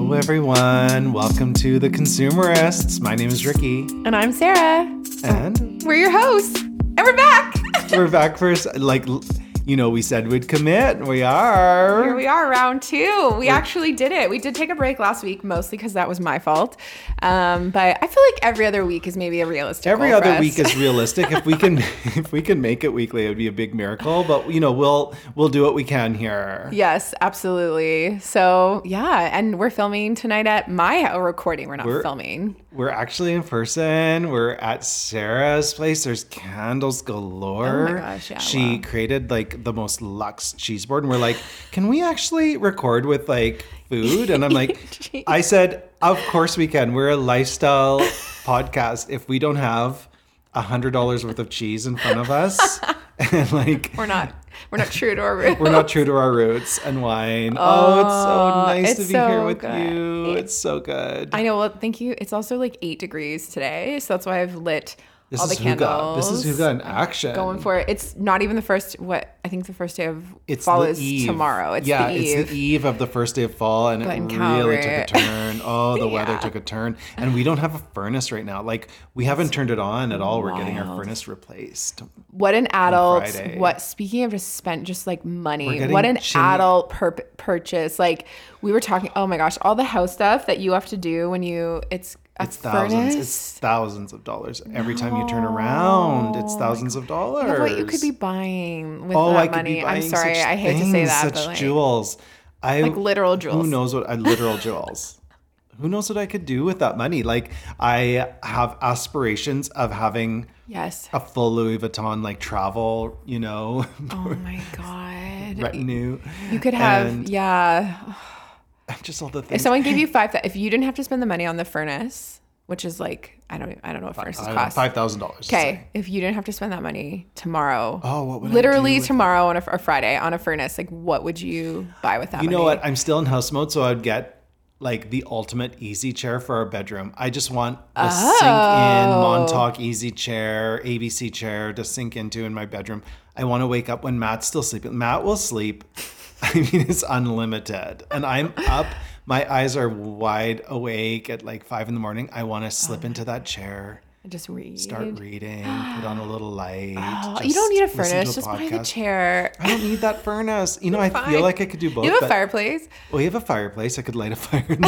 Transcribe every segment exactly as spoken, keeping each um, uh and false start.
Hello, everyone. Welcome to The Consumerists. My name is Ricky. And I'm Sarah. And we're your hosts. And we're back. We're back for, like, you know, we said we'd commit. We are. Here we are, round two. We we're- actually did it. We did take a break last week, mostly because that was my fault. Um, but I feel like every other week is maybe a realistic Every goal for other us. week is realistic. If we can, if we can make it weekly, it would be a big miracle. But you know, we'll we'll do what we can here. Yes, absolutely. So yeah, and we're filming tonight at my or recording. We're not We're- filming. We're actually in person. We're at Sarah's place. There's candles galore. Oh my gosh, yeah, She wow. created like the most luxe cheese board. And we're like, can we actually record with like food? And I'm like, I said, of course we can. We're a lifestyle podcast. If we don't have a hundred dollars worth of cheese in front of us and like We're not. We're not true to our roots. we're not true to our roots and wine. Oh, it's so nice it's to be so here with good. you. It's so good. I know. Well, thank you. It's also like eight degrees today, so that's why I've lit This all is the candles. Huga. This is Huga in action. Going for it. It's not even the first. What I think the first day of It's fall the is eve. tomorrow. It's yeah, the eve. it's the eve of the first day of fall, and But it in really took a Calgary. turn. Oh, the weather Yeah. took a turn, and we don't have a furnace right now. Like we haven't turned it on at all. We're getting our wild. furnace replaced. What an adult. Friday. What speaking of just spent just like We're money. getting What an chimney- adult pur- purchase. Like we were talking. Oh my gosh, all the house stuff that you have to do when you. It's a It's thousands. furnace. It's thousands of dollars every time you turn around. It's thousands of dollars. Think of what you could be buying with Oh, that I could money. be buying I'm sorry. such I hate things, to say that, such but like, jewels. I like literal jewels. Who knows what uh, literal jewels? Who knows what I could do with that money? Like I have aspirations of having Yes. a full Louis Vuitton like travel, you know, Oh my god. retinue. You could have and yeah. just all the If things. someone gave you five, if you didn't have to spend the money on the furnace, which is like I don't I don't know what furnaces cost. Five thousand dollars. Okay, if you didn't have to spend that money tomorrow, Oh, what would I literally do with tomorrow on a or Friday on a furnace, like what would you buy with that You money? know what? I'm still in house mode, so I'd get like the ultimate easy chair for our bedroom. I just want a sink in Oh. Montauk easy chair, A B C chair to sink into in my bedroom. I want to wake up when Matt's still sleeping. Matt will sleep. I mean, it's unlimited. And I'm up. My eyes are wide awake at like five in the morning. I want to slip into that chair, Just read. start reading, put on a little light. Oh, just you don't need a listen to furnace. Just buy the podcast. chair. I don't need that furnace. You know, I Fine. feel like I could do both. You have a but- fireplace. well, we have a fireplace. I could light a fire in the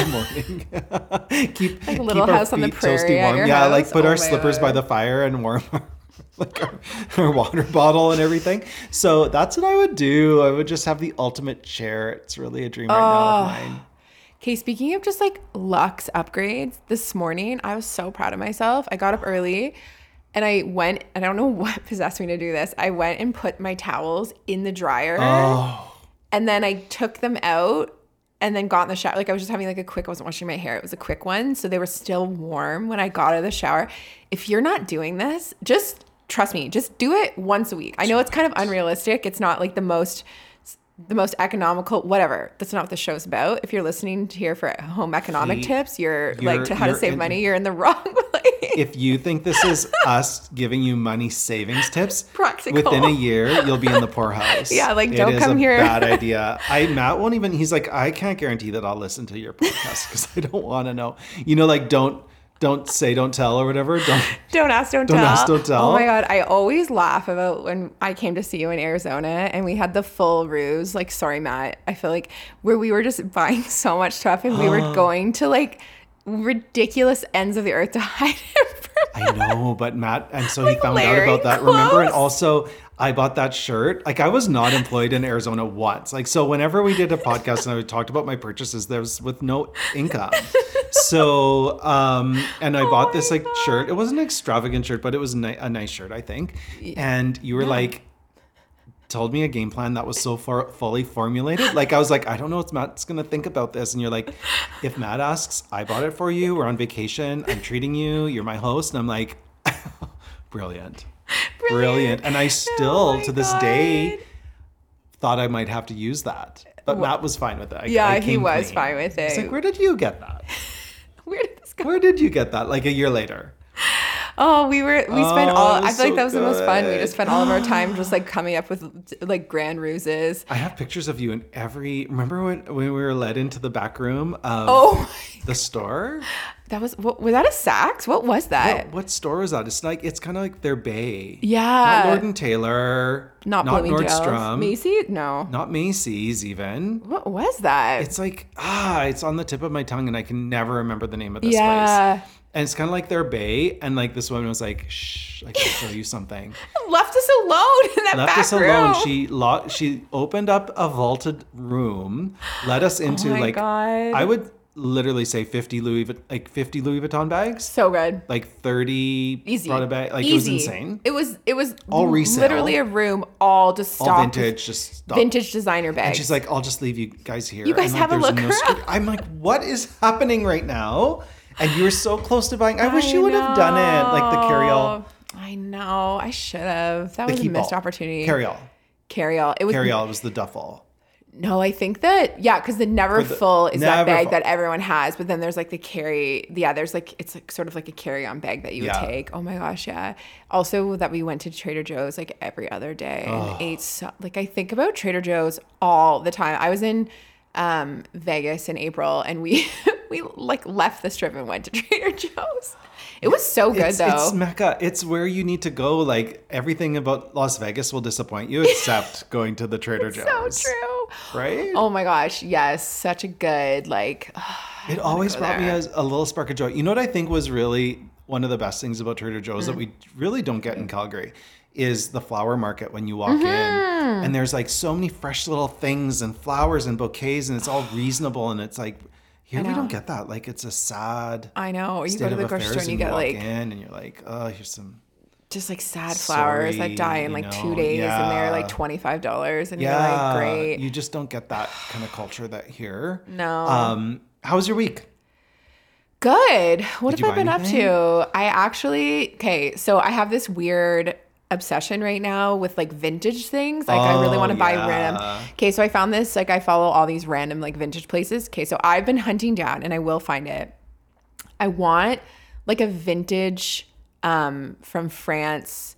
morning. keep Like a little keep our house on the feet toasty prairie at warm. your Yeah, like house? put Oh our my slippers by God. the fire and warm our, like our, our water bottle and everything. So that's what I would do. I would just have the ultimate chair. It's really a dream right now of mine. Okay, speaking of just like luxe upgrades, this morning I was so proud of myself. I got up early and I went, and I don't know what possessed me to do this. I went and put my towels in the dryer Oh, and then I took them out and then got in the shower. Like I was just having like a quick, I wasn't washing my hair. It was a quick one. So they were still warm when I got out of the shower. If you're not doing this, just trust me, just do it once a week. I know it's kind of unrealistic. It's not like the most the most economical, whatever. That's not what the show's about. If you're listening to here for home economic Hey, tips, you're, you're- like to how to you're save in- money, you're in the wrong place. if you think this is us giving you money savings tips, Practical. within a year you'll be in the poorhouse. Yeah, like, It don't is come a here. Bad idea. I Matt won't even. He's like, I can't guarantee that I'll listen to your podcast because I don't want to know. You know, like don't don't say don't tell or whatever. Don't. Don't ask, don't, Don't tell. ask, don't tell. Oh my God. I always laugh about when I came to see you in Arizona and we had the full ruse. Like, sorry, Matt. I feel like where we were just buying so much stuff and we were going to like ridiculous ends of the earth to hide it from I know, but Matt, and so Like he found out layering about that. Remember, and clothes. also I bought that shirt. Like I was not employed in Arizona once. Like so, whenever we did a podcast and I talked about my purchases, there was with no income. So, um, and I bought this my like shirt. It wasn't an extravagant shirt, but it was ni- a nice shirt, I think. And you were like, told me a game plan that was so far fully formulated. Like I was like, I don't know what Matt's gonna think about this. And you're like, if Matt asks, I bought it for you. We're on vacation. I'm treating you. You're my host. And I'm like, brilliant. Brilliant. And I still, Oh my to this God. day, thought I might have to use that. But Matt was fine with it. I, Yeah, I he came was clean. fine with He's it. like, where did you get that? Where did this go? Where did you get that? Like a year later. Oh, we were we spent Oh, all. it I was feel like so that was the most fun. We good. just spent all of our time just like coming up with like grand ruses. I have pictures of you in every. Remember when, when we were led into the back room of Oh, the store? that was what, was that a Saks? What was that? What, what store was that? It's like it's kind of like their Bay. Yeah. Not Lord and Taylor. Not, not Bloomingdale's. Nordstrom. Macy? No. Not Macy's even. What was that? It's like ah, it's on the tip of my tongue, and I can never remember the name of this Yeah. place. And it's kind of like their Bay, and like this woman was like, "Shh, I can show you something." Left us alone in that Left back us room. alone. She locked. She opened up a vaulted room, let us into Oh my like God. I would literally say fifty Louis Vu- like fifty Louis Vuitton bags, So good. like thirty Easy. Prada bag. Like Easy. it was insane. It was it was All resale. literally a room all just All stocked vintage, with just stop. vintage designer bags. And she's like, "I'll just leave you guys here." You guys And, like, have a there's look no around. screw- I'm like, "What is happening right now?" And you were so close to buying. I wish you would have done it, like the carry-all. I know. I should have. That The was a keep missed all. opportunity. Carry-all. Carry-all. It was Carry-all was the duffel. No, I think that yeah, because the never the- full is that Never bag Full. that everyone has, but then there's like the carry. Yeah, there's like it's like sort of like a carry-on bag that you Yeah. would take. Oh my gosh, yeah. Also, that we went to Trader Joe's like every other day and ate. So, like I think about Trader Joe's all the time. I was in um, Vegas in April, and we we like left the strip and went to Trader Joe's. It was so good it's, though. It's Mecca. It's where you need to go. Like everything about Las Vegas will disappoint you, except going to the Trader so Joe's. true. Right? Oh my gosh, yes, such a good like. It always go brought me there. as a little spark of joy. You know what I think was really one of the best things about Trader Joe's Mm. that we really don't get in Calgary is the flower market when you walk Mm-hmm. in. And there's like so many fresh little things and flowers and bouquets, and it's all reasonable. And it's like, here we know. don't get that. Like it's a sad I know. You state go to of the grocery affairs, store and you get walk like in and you're like, oh, here's some. just like sad flowers Sorry, that die in you like two know, days and they're like yeah. twenty-five dollars and Yeah, you're like, great. You just don't get that kind of culture that here. No. Um, how was your week? Good. What Did have you I been buy up anything? to? I actually, okay, so I have this weird obsession right now with like vintage things. Like I really Oh, want to buy yeah. random. Okay, so I found this, like I follow all these random like vintage places. Okay, so I've been hunting down and I will find it. I want like a vintage um from France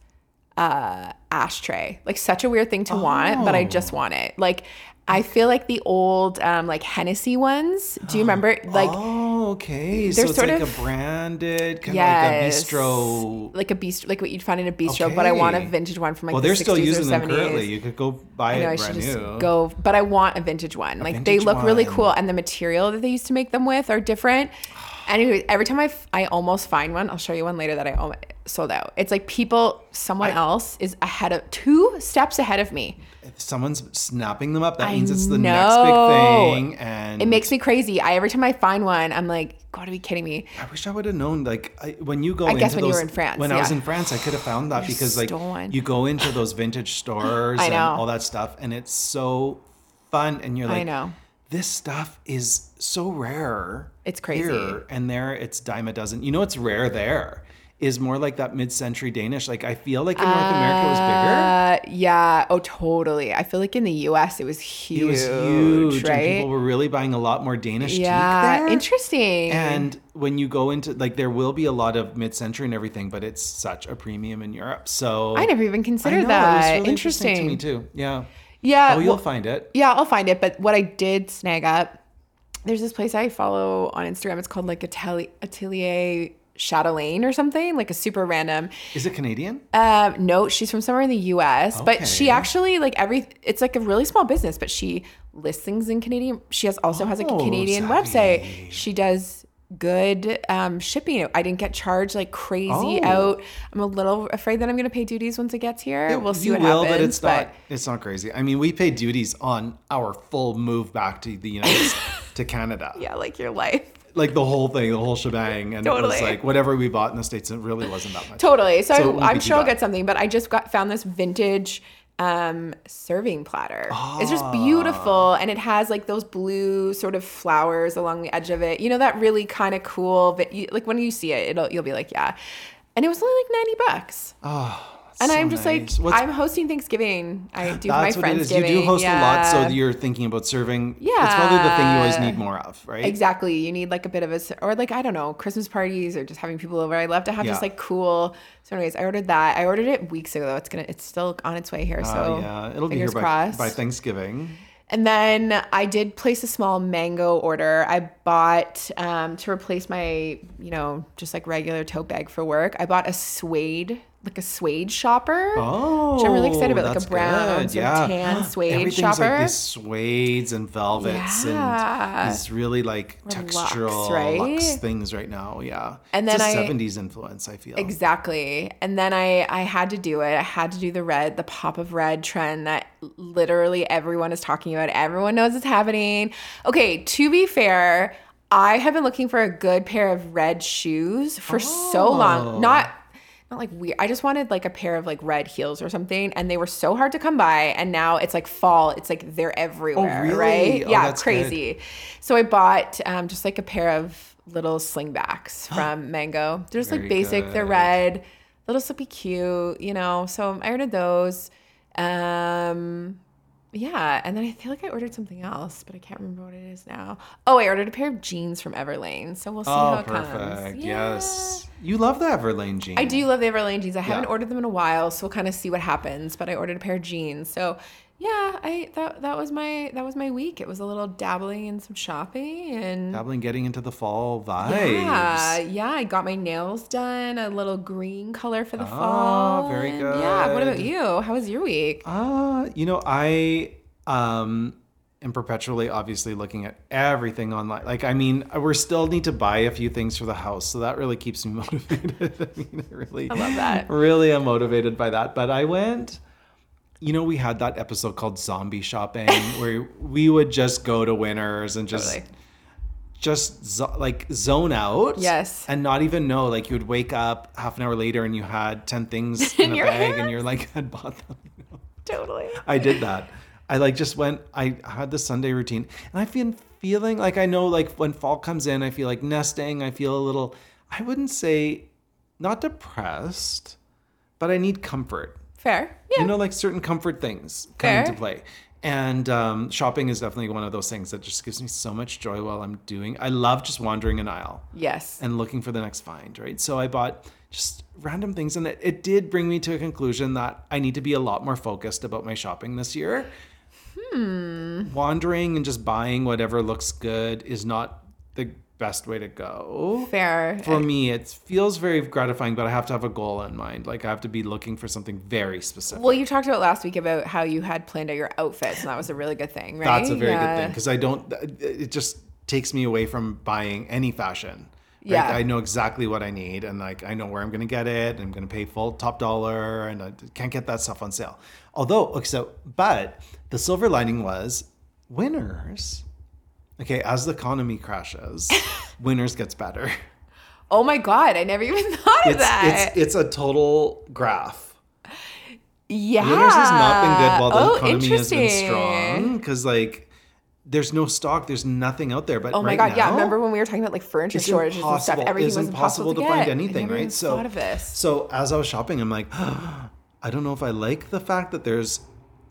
uh ashtray. Like such a weird thing to want, but I just want it. Like I feel like the old um like Hennessy ones. Do you remember like oh, okay. So they're it's sort like of- a branded kind Yes. of like a bistro. like a bistro, like what you'd find in a bistro, but I want a Okay. vintage one from like Well, the they're still sixties or using them seventies. currently. You could go buy I know I it should brand just new. go, but I want a vintage one. Like they vintage look really one. cool, and the material that they used to make them with are different. Anyway, every time I, f- I almost find one, I'll show you one later that I almost sold out. It's like people, someone I- else is ahead of two steps ahead of me. If someone's snapping them up, that I means it's the know. next big thing. And It makes me crazy. I every time I find one, I'm like, gotta be kidding me. I wish I would have known. Like I, when you go, I into guess when you those, were in France, When I was yeah. in France, I could have found that because like stole one. you go into those vintage stores I and know. all that stuff, and it's so fun. And you're like, I know. this stuff is so rare. It's crazy. Here and there, it's dime a dozen. You know, what's rare there is more like that mid-century Danish. Like I feel like in North America it was bigger. Uh, yeah. Oh, totally. I feel like in the U S it was huge. It was huge, right? and people were really buying a lot more Danish teak Yeah, there. interesting. And when you go into like, there will be a lot of mid-century and everything, but it's such a premium in Europe. So I never even I considered know, that. It was really interesting. interesting to me too. Yeah. Yeah. Oh, you'll well, find it. yeah, I'll find it. But what I did snag up, there's this place I follow on Instagram. It's called like Atelier, Atelier Chatelaine or something, like a super random. Is it Canadian? Um, no, she's from somewhere in the U S, but she Okay. actually like every. It's like a really small business, but she lists things in Canadian. She has also has like a Oh, Canadian savvy. website. She does good um, shipping. I didn't get charged like crazy Oh. out. I'm a little afraid that I'm going to pay duties once it gets here. we'll see you what will, happens. but it's not. It's not crazy. I mean, we pay duties on our full move back to the United States to Canada. yeah, like your life. Like the whole thing, the whole shebang, and it was Totally. like whatever we bought in the States, it really wasn't that much. Totally. So, So it won't I'm be sure too I'll bad. get something, but I just got found this vintage um serving platter. It's just beautiful, and it has like those blue sort of flowers along the edge of it. You know, that really kind of cool, but you, like when you see it, it'll you'll be like, yeah. And it was only like ninety bucks. Oh, And So I'm just nice. like, What's- I'm hosting Thanksgiving. I do That's my what it is. You Friendsgiving. do host yeah. a lot, so you're thinking about serving. Yeah. It's probably the thing you always need more of, right? Exactly. You need like a bit of a, or like, I don't know, Christmas parties or just having people over. I love to have Yeah. just like cool. So anyways, I ordered that. I ordered it weeks ago though. It's going to, it's still on its way here. So Uh, yeah, it'll be here fingers by, crossed. by Thanksgiving. And then I did place a small mango order. I bought, um, to replace my, you know, just like regular tote bag for work, I bought a suede, like a suede shopper. Oh, which I'm really excited about, like that's a brown, good. sort yeah. of tan suede Everything's shopper. like these suedes and velvets Yeah. and these really like Or luxe, textural right? luxe things right now. Yeah, And it's then a I- seventies influence. I feel Exactly. And then I, I had to do it. I had to do the red, the pop of red trend that literally everyone is talking about. Everyone knows it's happening. Okay, to be fair, I have been looking for a good pair of red shoes for so Oh. long. Not not like weird. I just wanted like a pair of like red heels or something, and they were so hard to come by. And now it's like fall. It's like they're everywhere, really? right? Oh, yeah, that's crazy. So I bought um, just like a pair of little slingbacks from Mango. They're just like Very basic. They're good. red, little slippy cute, you know. So I ordered those. Um, yeah, and then I feel like I ordered something else, but I can't remember what it is now. Oh, I ordered a pair of jeans from Everlane, so we'll see how Oh, it comes. perfect. Yeah. Yes, you love the Everlane jeans. I do love the Everlane jeans. I haven't Yeah. ordered them in a while, so we'll kind of see what happens. But I ordered a pair of jeans, so yeah, I that that was my that was my week. It was a little dabbling in some shopping and Dabbling, getting into the fall vibes. yeah, yeah. I got my nails done, a little green color for the Oh, fall. very and Yeah. What about good. you? How was your week? Uh, you know, I um am perpetually obviously looking at everything online. Like, I mean, we still need to buy a few things for the house, so that really keeps me motivated. I mean, I really I love that. Really am motivated by that. But I went, you know, we had that episode called Zombie Shopping where we would just go to Winners and just Totally. just zo- like zone out. Yes. And not even know. Like, you would wake up half an hour later and you had ten things in, In a your bag and hands? you're like, had bought them. You know? Totally. I did that. I like just went, I had the Sunday routine and I've been feeling like, I know like when fall comes in, I feel like nesting. I feel a little, I wouldn't say not depressed, but I need comfort. Fair. Yeah. You know, like certain comfort things come Fair. into play. And um, shopping is definitely one of those things that just gives me so much joy while I'm doing. I love just wandering an aisle yes. and looking for the next find, right? So I bought just random things, and it, it did bring me to a conclusion that I need to be a lot more focused about my shopping this year. Hmm. Wandering and just buying whatever looks good is not the best way to go. Fair. For me, it feels very gratifying, but I have to have a goal in mind. Like, I have to be looking for something very specific. Well, you talked about last week about how you had planned out your outfits, and that was a really good thing, right? That's a very Yeah. good thing because I don't, it just takes me away from buying any fashion. Right? Yeah. I know exactly what I need and like I know where I'm going to get it. I'm going to pay full top dollar and I can't get that stuff on sale. Although, okay, so, but the silver lining was Winners. Okay, as the economy crashes, Winners gets better. Oh my God, I never even thought of It's, that. it's, it's a total graph. yeah. Winners has not been good while the oh, economy has been interesting. strong because like there's no stock, there's nothing out there. But Oh my right God, yeah. now, Remember when we were talking about like furniture it's shortages and stuff? impossible. Everything It's was impossible, impossible to get. find anything, I never right? even So, thought of this. so as I was shopping, I'm like, I don't know if I like the fact that there's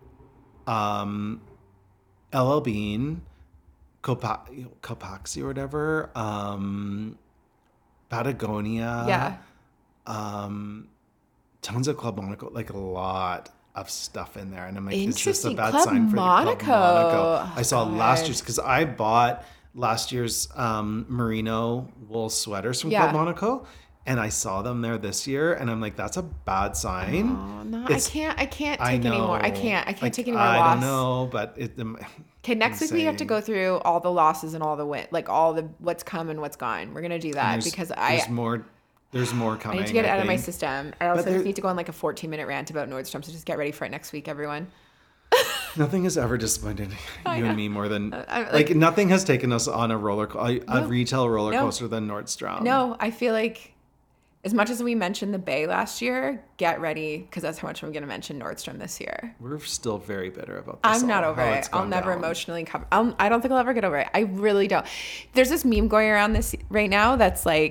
um, L L Bean, Copa- Copaxi or whatever, um, Patagonia, Yeah. um, tons of Club Monaco, like a lot of stuff in there. And I'm like, is this a Interesting. bad Club sign for the Club Monaco. Monaco? I saw Oh, last God. year's, because I bought last year's um, merino wool sweaters from Yeah. Club Monaco. And I saw them there this year, and I'm like, that's a bad sign. Oh, no, It's- I can't. I can't take I know. anymore. I can't. I can't Like, take any more I loss. don't know, but it. Um, Okay, next week we have to insane. go through all the losses and all the win, like all the what's come and what's gone. We're gonna do that there's- because I there's more. There's more I coming. need to get it out of my think. system. I also there- need to go on like a fourteen minute rant about Nordstrom. So just get ready for it next week, everyone. Nothing has ever disappointed I you know. and me more than I- like, like- nothing has taken us on a roller co- a, a No. retail roller No. coaster than Nordstrom. No, I feel like as much as we mentioned the Bay last year, get ready because that's how much I'm going to mention Nordstrom this year. We're still very bitter about this. I'm not all, over how it. it's I'll gone never down. emotionally cover. I'll, I don't think I'll ever get over it. I really don't. There's this meme going around this right now that's like,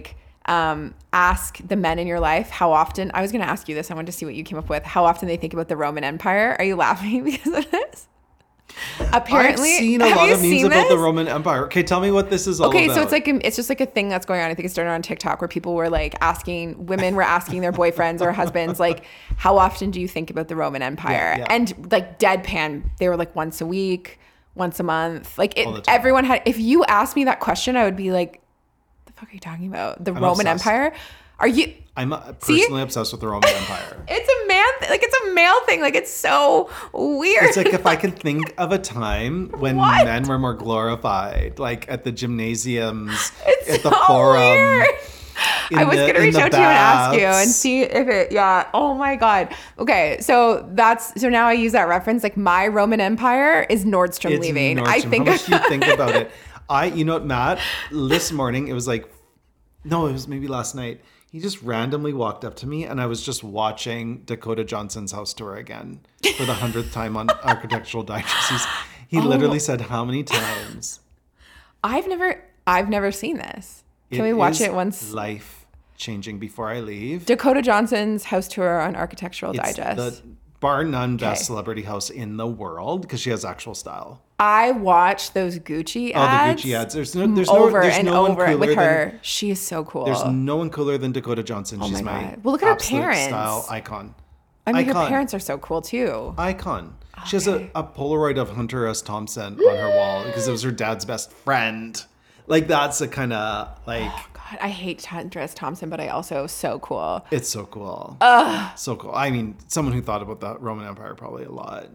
um, ask the men in your life how often, I was going to ask you this. I wanted to see what you came up with. How often they think about the Roman Empire. Are you laughing because of this? Apparently, I've seen a have lot you of memes seen about this? the Roman Empire. Okay, tell me what this is all Okay, about. so it's like a, it's just like a thing that's going on. I think it started on TikTok where people were like asking, women were asking their boyfriends or husbands, like, how often do you think about the Roman Empire? Yeah, yeah. And like deadpan, they were like once a week, once a month. Like it, All the time. everyone had. If you asked me that question, I would be like, "The fuck are you talking about? The I'm Roman obsessed. Empire? Are you?" I'm uh, personally obsessed with the Roman Empire. It's a man, th- like it's a male thing. Like it's so weird. It's like if I can think of a time when What? men were more glorified, like at the gymnasiums, It's at the so forum. weird. in I was the- gonna in reach the out to you and ask you and baths. see if it, yeah. Oh my God. Okay, so that's so now I use that reference. Like my Roman Empire is Nordstrom It's leaving. Nordstrom. I think How much you think about it? I, you know what, Matt? This morning it was like, no, it was maybe last night. He just randomly walked up to me, and I was just watching Dakota Johnson's house tour again for the hundredth time on Architectural Digest. He's, he Oh. literally said, "How many times?" I've never, I've never seen this. Can It we watch is it once? Life changing before I leave. Dakota Johnson's house tour on Architectural It's Digest. the bar none best Okay. celebrity house in the world because she has actual style. I watched those Gucci Oh, ads. the Gucci ads. There's no, there's over no, there's and no one over cooler with than- her. She is so cool. There's no one cooler than Dakota Johnson. She's Oh my my, God. Well, look at her absolute parents. style icon. I mean, icon. her parents are so cool too. Icon. She has Okay. a, a Polaroid of Hunter S. Thompson on her wall because it was her dad's best friend. Like that's a kind of like God, I hate Hunter S. Thompson, but I also so cool. it's so cool. Ugh. So cool. I mean, someone who thought about the Roman Empire probably a lot.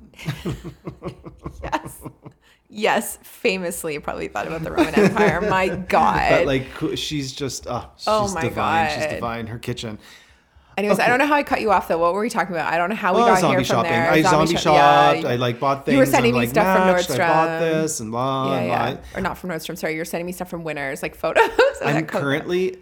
Yes. Yes, famously probably thought about the Roman Empire. My God. But like co- she's just uh, she's Oh my divine. She's God. divine. Her kitchen. Anyways, I okay. don't know how I cut you off though. What were we talking about? I don't know how we Well, got zombie here from shopping. there. I zombie, shop- shopped. yeah. I like bought things. You were sending and, me like, stuff from matched. Nordstrom. I bought this and blah Yeah, and yeah. blah. Or not from Nordstrom. Sorry, you're sending me stuff from Winners, like photos. of I'm that coat. currently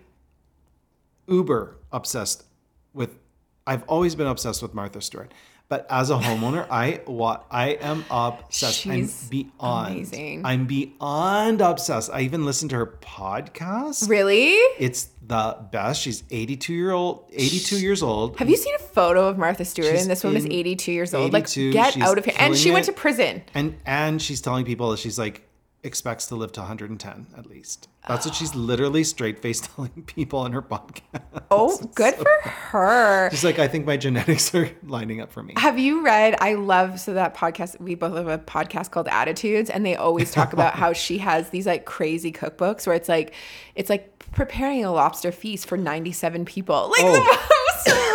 uber obsessed with. I've always been obsessed with Martha Stewart, but as a homeowner, I what I am obsessed. She's I'm beyond. amazing. I'm beyond obsessed. I even listened to her podcast. Really? It's the best. She's eighty-two year old, eighty-two years old. Have you seen a photo of Martha Stewart? She's And this woman is in eighty-two years old. Like, eighty-two. get She's out of here. And she killing went it. to prison. And and she's telling people that she's like expects to live to one hundred ten at least. That's what she's literally straight faced telling people in her podcast. Oh, It's good so- for her. She's like, I think my genetics are lining up for me. Have you read? I love so that podcast. We both have a podcast called Attitudes, and they always talk about how she has these like crazy cookbooks where it's like, it's like preparing a lobster feast for ninety-seven people. Like Oh. the most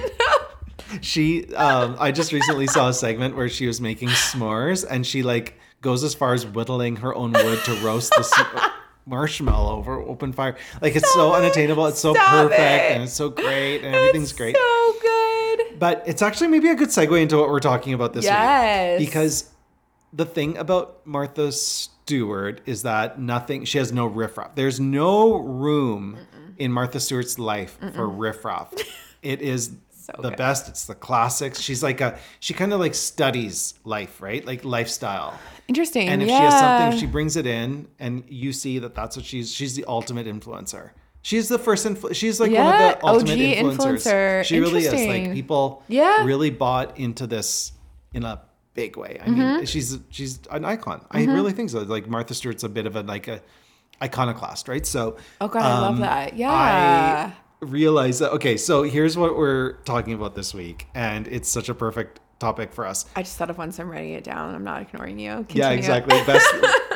random. She, um, I just recently saw a segment where she was making s'mores, and she like goes as far as whittling her own wood to roast the s- marshmallow over open fire. Like it's so unattainable. It's so Stop perfect, it. and it's so great, and everything's It's great. So good. But it's actually maybe a good segue into what we're talking about this Yes. week. Because the thing about Martha Stewart is that nothing, she has no riffraff. There's no room Mm-mm. in Martha Stewart's life Mm-mm. for riffraff. It is So the good. best. It's the classics. She's like a, she kind of like studies life, right? Like lifestyle. Interesting. And if yeah. she has something, she brings it in, and you see that that's what she's, she's the ultimate influencer. She's the first, influ- she's like Yeah, one of the ultimate O G influencers. influencer. She really is. Like Interesting. people Yeah. really bought into this in a big way. I Mm-hmm. mean, she's she's an icon. I really think so. Like Martha Stewart's a bit of a like a iconoclast, right? So Oh God, I love um, that. Yeah. I realize that. Okay, so here's what we're talking about this week, and it's such a perfect topic for us. I just thought of one, so I'm writing it down. I'm not ignoring you. Yeah, Continue. exactly. Best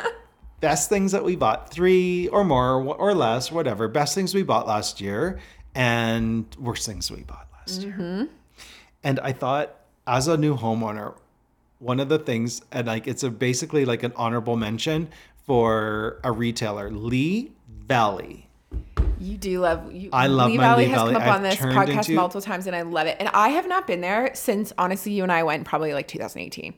best things that we bought, three or more or less, whatever. Best things we bought last year, and worst things we bought last Mm-hmm. year. And I thought, as a new homeowner, one of the things, and like it's a basically like an honorable mention for a retailer, Lee Valley. You do love you. I love Lee my Valley Lee has Valley. come up I've on this turned podcast into- multiple times, and I love it. And I have not been there since honestly, you and I went probably like two thousand eighteen.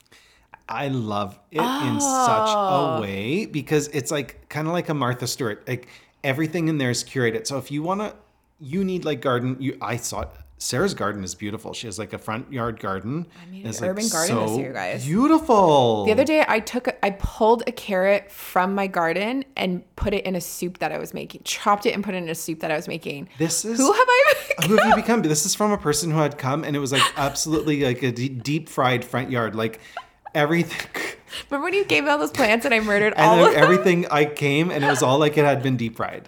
I love it in Oh. such a way because it's like kind of like a Martha Stewart. Like everything in there is curated. So if you want to, you need like garden. You I saw Sarah's garden is beautiful. She has like a front yard garden. I made It's an urban like garden so this year, guys. Beautiful. The other day, I took, I pulled a carrot from my garden and put it in a soup that I was making. Chopped it and put it in a soup that I was making. This is Who have I? who have you become? This is from a person who had come and it was like absolutely like a d- deep fried front yard, like everything. Remember when you gave me all those plants and I murdered And all then of them? everything I came and it was all like it had been deep fried.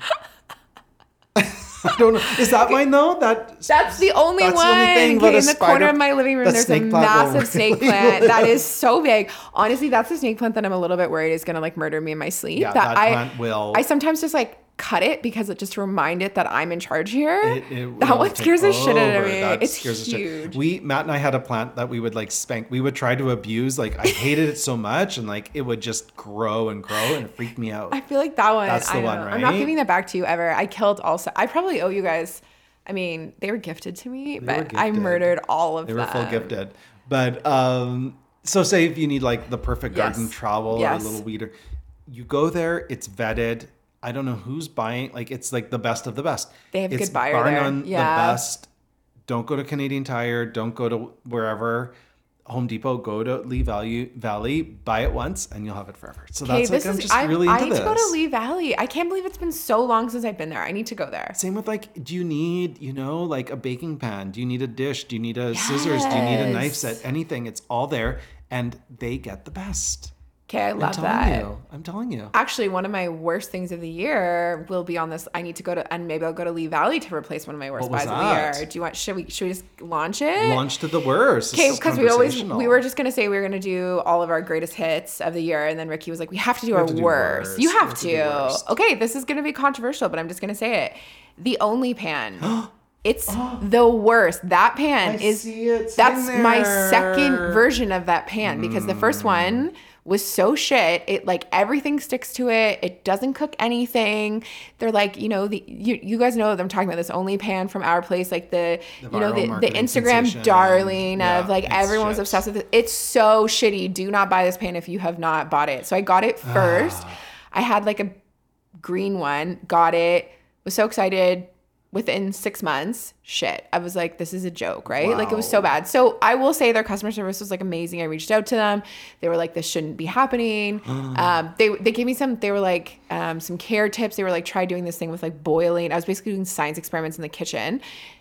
I don't know. Is that mine though? That That's the only That's the one. only thing, Okay, but a in the spider- corner of my living room, that there's a snake plant will massive snake really plant that live. is so big. Honestly, that's the snake plant that I'm a little bit worried is gonna like murder me in my sleep. Yeah, that I, plant will- I sometimes just like cut it because it just to remind it that I'm in charge here. It, it that will one take scares the shit out of over. me. That It's scares the shit. huge. We Matt and I had a plant that we would like spank. We would try to abuse. Like I hated it so much, and like it would just grow and grow, and it freaked me out. I feel like that one. That's the I don't one, know. I'm not right? giving that back to you ever. I killed also. I probably owe you guys. I mean, they were gifted to me, were but I gifted. murdered all of They them. were full gifted. But um, so say if you need like the perfect Yes. garden trowel Yes. or a little weeder, you go there. It's vetted. I don't know who's buying. Like it's like the best of the best. They have a it's good buyer bar there. none Yeah. the best. Don't go to Canadian Tire. Don't go to wherever. Home Depot. Go to Lee Valley. Valley. Buy it once, and you'll have it forever. So Okay, that's like this I'm is. just I, really I into need this. to go to Lee Valley. I can't believe it's been so long since I've been there. I need to go there. Same with like, do you need, you know, like a baking pan? Do you need a dish? Do you need a scissors? Do you need a knife Yes. set? Anything. It's all there. And they get the best. Okay, I I'm love telling that. you. I'm telling you. Actually, one of my worst things of the year will be on this. I need to go to, and maybe I'll go to Lee Valley to replace one of my worst What was buys of the that? year. Do you want? Should we? Should we just launch it? Launch to the worst. This Okay, is because we always conversational. we were just gonna say we were gonna do all of our greatest hits of the year, and then Ricky was like, "We have to do our have to do worst. worst. You We have, have to to." do worst. Okay, this is gonna be controversial, but I'm just gonna say it. The Only Pan. It's the worst. That pan I is see it that's sitting my there. second version of that pan because the first one was so shit. It like everything sticks to it. It doesn't cook anything. They're like, you know, the you, you guys know that I'm talking about this Only Pan from our place, like the, The you know viral the, the marketing Instagram sensation. darling Yeah, of like it's everyone was shit. obsessed with it. It's so shitty. Do not buy this pan if you have not bought it. So I got it first. I had like a green one, got it, was so excited. Within six months, shit. I was like, this is a joke, right? Like it was so Wow. bad. So I will say their customer service was like amazing. I reached out to them. They were like, this shouldn't be happening. um, they they gave me some, they were like um, some care tips. They were like, try doing this thing with like boiling. I was basically doing science experiments in the kitchen.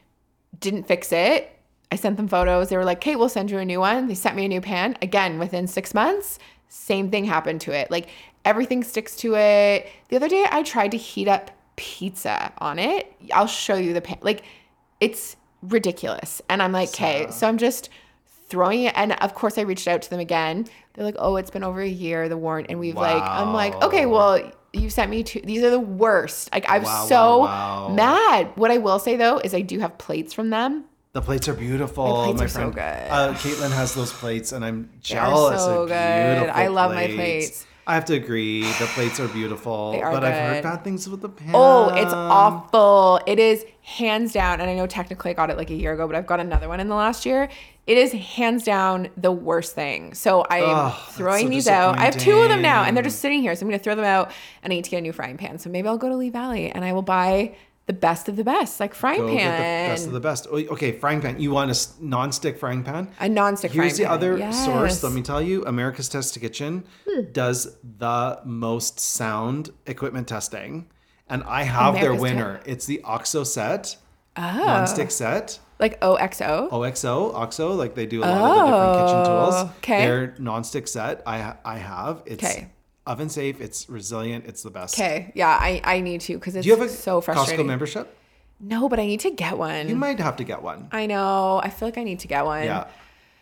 Didn't fix it. I sent them photos. They were like, okay, we'll send you a new one. They sent me a new pan. Again, within six months, same thing happened to it. Like everything sticks to it. The other day I tried to heat up pizza on it. I'll show you the pan. Like it's ridiculous. And I'm like, okay, so I'm just throwing it. And of course I reached out to them again. They're like, oh, it's been over a year, the warrant. And we've like, I'm like, okay, well, you sent me two. These are the worst. Like I'm Wow, so wow, wow. mad. What I will say though, is I do have plates from them. The plates are beautiful. My plates my are so friend, good. Uh, Caitlin has those plates, and I'm They are jealous. so of good. beautiful I love my plates. I have to agree. The plates are beautiful, They are but I've heard good. bad things with the pan. Oh, it's awful. It is hands down. And I know technically I got it like a year ago, but I've got another one in the last year. It is hands down the worst thing. So I'm Ugh, that's throwing so these out. I have two of them now and they're disappointing. just sitting here. So I'm going to throw them out and I need to get a new frying pan. So maybe I'll go to Lee Valley and I will buy the best of the best, like frying Go pan. get the best of the best. Oh, okay, frying pan. You want a s- non-stick frying pan? A non-stick Here's the frying pan. other Yes. source. Let me tell you, America's Test Kitchen does the most sound equipment testing, and I have their America's winner. It's the OXO set, Oh. non-stick set. Like O X O. O X O, OXO, like they do a lot of the different kitchen tools. Oh, okay. Their non-stick set, I ha- I have. It's Okay. oven safe. It's resilient. It's the best. Okay. Yeah, I, I need to because it's Do you have a so frustrating. Costco membership? No, but I need to get one. You might have to get one. I know. I feel like I need to get one. Yeah.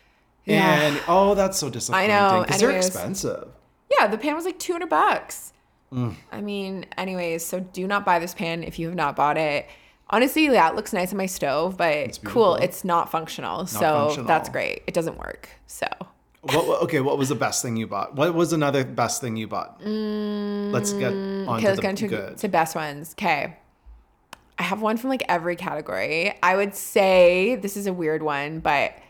Yeah. And oh, that's so disappointing. know. Because they're Anyways. expensive. Yeah, the pan was like two hundred bucks. Mm. I mean, anyways, so do not buy this pan if you have not bought it. Honestly, yeah, it looks nice on my stove, but cool, beautiful. it's not functional. so functional. that's great. It doesn't work. So What, what- okay, what was the best thing you bought? What was another best thing you bought? Let's get on okay, to let's the get into good. to best ones. Okay. I have one from like every category. I would say this is a weird one, but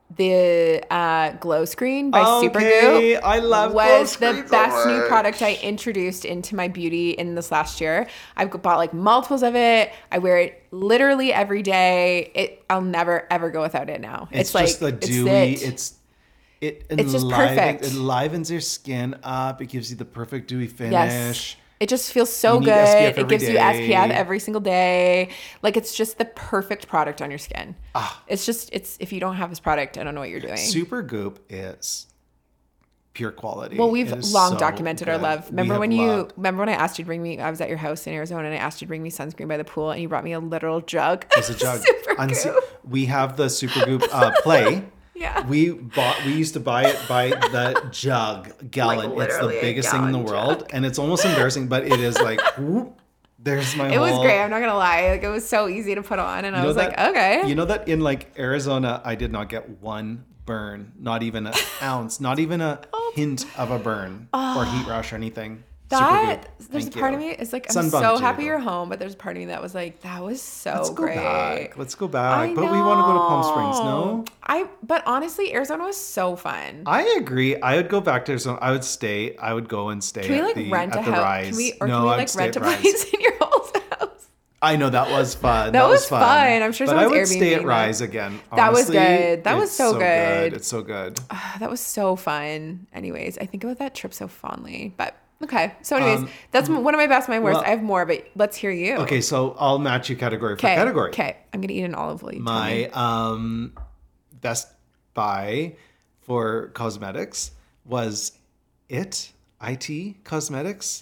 the uh, Glow Screen by Okay, Supergoop I love Glow was the Screen so best new much. product I introduced into my beauty in this last year. I've bought like multiples of it. I wear it literally every day. It I'll never ever go without it now. It's, It's, like just the it's dewy. it. It's it. It's just enliven- perfect. It livens your skin up. It gives you the perfect dewy finish. Yes. It just feels so You need good. S P F It every gives you S P F day. every single day. Like it's just the perfect product on your skin. Ah. It's just it's if you don't have this product, I don't know what you're doing. Supergoop is pure quality. Well, we've It is long so documented our good. love. We Remember have when you loved- remember when I asked you to bring me? I was at your house in Arizona, and I asked you to bring me sunscreen by the pool, and you brought me a literal jug. It's a jug. Supergoop. Unse- we have the Supergoop uh, Play. Yeah. We bought. We used to buy it by the jug gallon. It's the literally a biggest thing in the gallon world, and it's almost embarrassing, but it is like, whoop, there's my. It was whole- great. I'm not gonna lie. Like it was so easy to put on, and I You know was like, that- okay. You know that in like Arizona, I did not get one burn, not even an ounce, not even a hint of a burn or heat rash or anything. that Supergoop. there's Thank a part you. of me. It's like I'm Sunburned so too, happy though. you're home, but there's a part of me that was like, that was so Let's go great. back. Let's go back. I But we want to go to Palm know. Springs, no? I but honestly, Arizona was so fun. I agree. I would go back to Arizona. I would stay. I would go and stay Can we at like the, rent at a the house? Rise. Can we or no, can we I'd like stay rent a at Rise. place in your old house? I know that was fun. That was fun. I'm sure but I someone's would stay at Airbnb-ing Rise that. again. That was Honestly, good. That was it's so good. It's so good. That was so fun. Anyways, I think about that trip so fondly. But okay. So anyways, Um, that's one of my best, my worst. well- I have more, but let's hear you. Okay, so I'll match you category for Okay. category. Okay. I'm gonna eat an olive while you tell me. My um, best buy for cosmetics was it it Cosmetics.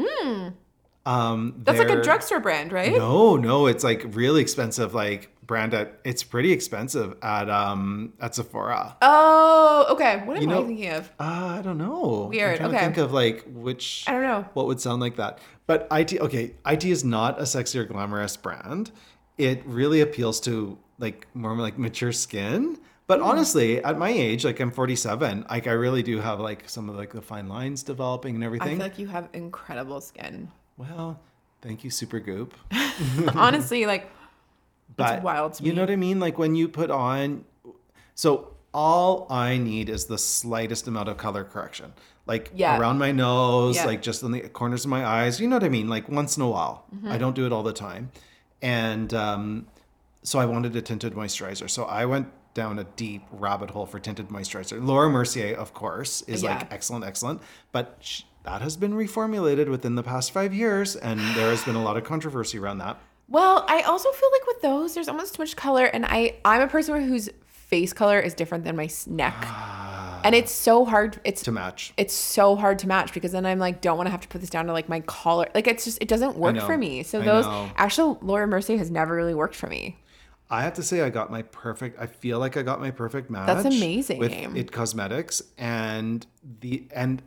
Um, That's like a they're- drugstore brand, right? No, no, it's like really expensive. Like brand at it's pretty expensive at um at Sephora. Oh, okay. What am You I know- thinking of? Uh, I don't know. Weird, I'm trying okay. to think of like which. I don't know. What would sound like that. But I T, okay, I T is not a sexy or glamorous brand. It really appeals to like more like mature skin. But Hmm. honestly, at my age, like I'm forty-seven, like I really do have like some of like the fine lines developing and I everything. feel like you have incredible skin. Well, thank you, Supergoop. Honestly, like But wild to you me. know what I mean? Like when you put on, so all I need is the slightest amount of color correction, like Yeah. around my nose, Yeah. like just on the corners of my eyes. You know what I mean? Like once in a while. Mm-hmm. I don't do it all the time, and um, so I wanted a tinted moisturizer. So I went down a deep rabbit hole for tinted moisturizer. Laura Mercier, of course, is Yeah. like excellent, excellent, but. Sh- that has been reformulated within the past five years, and there has been a lot of controversy around that. Well, I also feel like with those, there's almost too much color, and I I'm a person whose face color is different than my s- neck, and it's so hard. It's To match. it's so hard to match because then I'm like, don't want to have to put this down to like my collar. Like it's just it doesn't work know. for me. So I those know. actual Laura Mercier has never really worked for me. I have to say I got my perfect I feel like I got my perfect match. That's amazing. With It Cosmetics and the and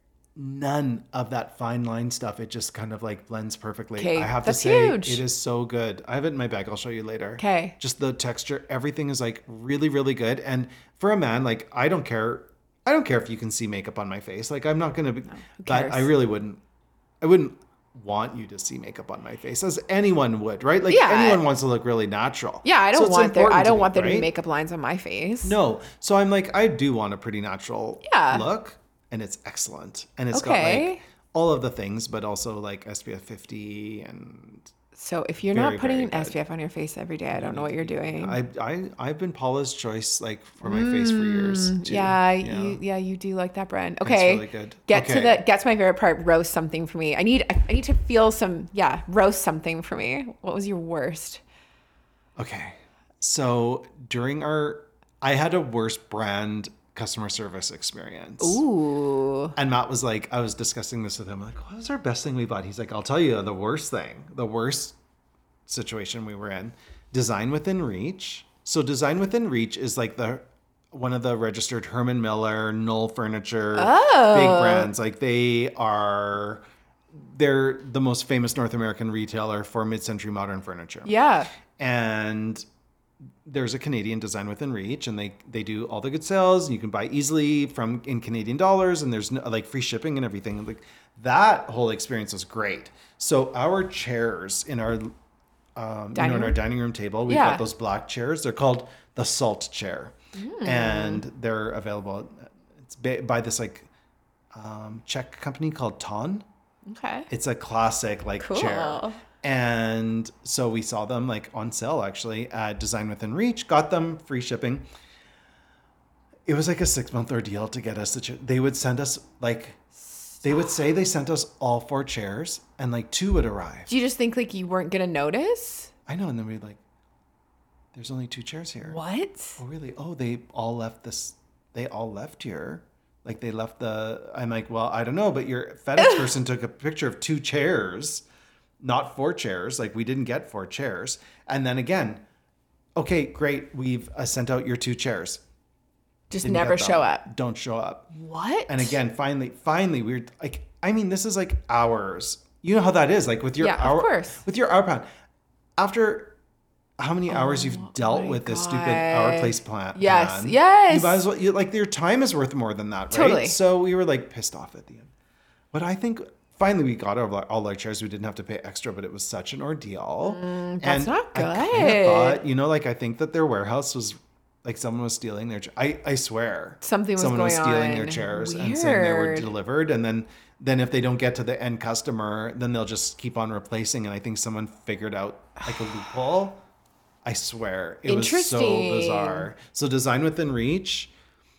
none of that fine line stuff. It just kind of like blends perfectly. Okay, I have that's to say huge. it is so good. I have it in my bag. I'll show you later. Okay. Just the texture, everything is like really, really good. And for a man, like I don't care. I don't care if you can see makeup on my face. Like I'm not gonna be but cares? I really wouldn't I wouldn't want you to see makeup on my face as anyone would, right? Like Yeah. anyone wants to look really natural. Yeah, I So don't it's want there. I important to don't me, want there to be right? makeup lines on my face. No. So I'm like, I do want a pretty natural Yeah. look, and it's excellent. And it's got Okay. like all of the things, but also like S P F fifty and So if you're Very, not putting very an good. S P F on your face every day, I don't know what you're doing. I I I've been Paula's choice like for my face for years. Too. Mm, Yeah, you yeah you do like that brand. It's Okay, really good. Get to Okay. the get to my favorite part. Roast something for me. I need I need to feel some yeah. Roast something for me. What was your worst? Okay. So during our, I had a worst brand customer service experience. Ooh, And Matt was like, I was discussing this with him. Like, what was our best thing we bought? He's like, I'll tell you the worst thing, the worst situation we were in. Design Within Reach. So Design Within Reach is like the one of the registered Herman Miller, Knoll Furniture, Oh. big brands. Like they are, they're the most famous North American retailer for mid-century modern furniture. yeah. And there's a Canadian Design Within Reach, and they they do all the good sales, and you can buy easily from in Canadian dollars, and there's no, like free shipping and everything. Like that whole experience was great. So our chairs in our um, you know, Dining in our room? dining room table, we've Yeah. got those black chairs. They're called the Salt chair, Mm. and they're available. It's by, by this like um, Czech company called Ton. Okay. It's a classic like Cool. chair. And so we saw them like on sale actually at Design Within Reach, got them free shipping. It was like a six month ordeal to get us the chair. They would send us like, they would say they sent us all four chairs and like two would arrive. Do you just think like you weren't going to notice? I know. And then we'd like, there's only two chairs here. What? Oh, really? Oh, they all left this. They all left here. Like they left the, I'm like, well, I don't know, but your FedEx person took a picture of two chairs, not four chairs. Like we didn't get four chairs. And then again, okay, great. We've uh, sent out your two chairs. Just Didn't never get show them. up. Don't show up. What? And again, finally, finally, we're like, I mean, this is like hours. You know how that is, like with your Yeah, of hour, course. with your hour plan. After how many hours you've dealt my with this stupid God. hour place plan? Yes, plan, yes. You might as well. You, like your time is worth more than that, right? Totally. So we were like pissed off at the end. But I think finally we got all our, all our chairs. We didn't have to pay extra, but it was such an ordeal. Mm, that's not I kinda good. thought, you know, like I think that their warehouse was. Like someone was stealing their. Cha- I I swear. Something was someone was going stealing on. their chairs and saying they were Weird. delivered, and then then if they don't get to the end customer, then they'll just keep on replacing. And I think someone figured out like a loophole. I swear it was so Interesting. bizarre. So Design Within Reach